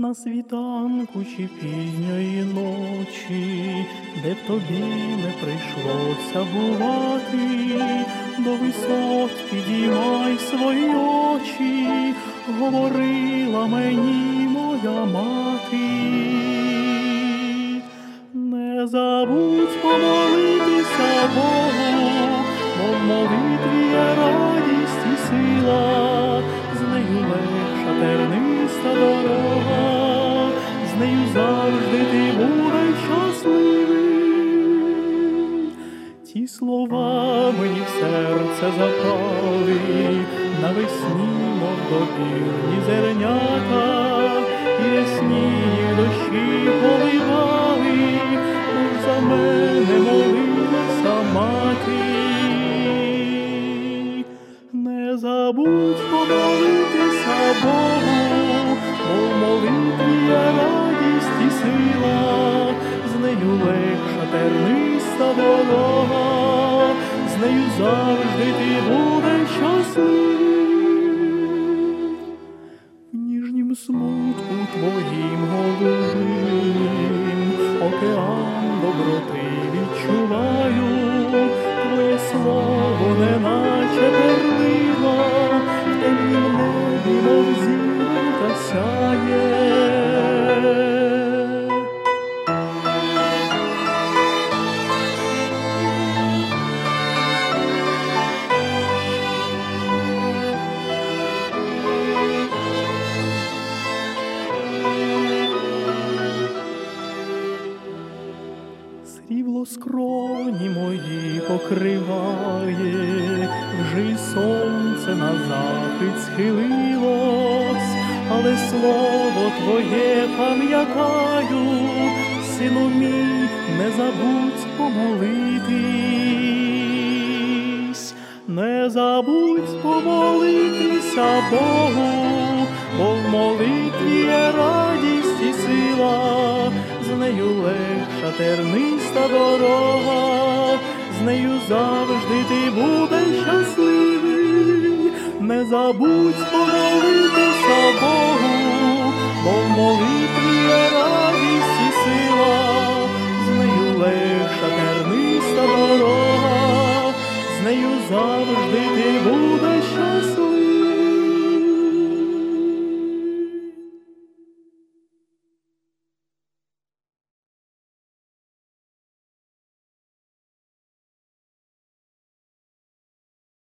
На світанку чи пізньої ночі, де б тобі не прийшлося бувати, до висот підіймай свої очі, говорила мені моя мати. Не забудь помолитися Богу, бо в молитві є радість і сила, з нею легша терниста дорога, з нею завжди ти будеш щасливий. Ті слова мені в серце запали, навесні, мов добірні зернята, і ясні дощі поливали, мов за мене молилася мати. Не забудь помолитися Богу, бо в молитві є радість і сила, з нею легша терниста дорога, з нею завжди ти будеш щасливий. В ніжнім смутку твоїм голубим океан доброти відчуваю, твоє слово неначе перлина, в темнім небі, мов зірка сяє. Срібло скроні мої покриває, вже й сонце на захід схилилось, але слово твоє пам'ятаю, сину мій, не забудь помолитись. Не забудь помолитися Богу, бо в молитві є радість і сила, з нею легша терниста дорога, з нею завжди ти будеш щасливий. Не забудь помолитися Богу, бо в молитві є радість і сила, з нею легша терниста дорога, з нею завжди ти будеш щасливий.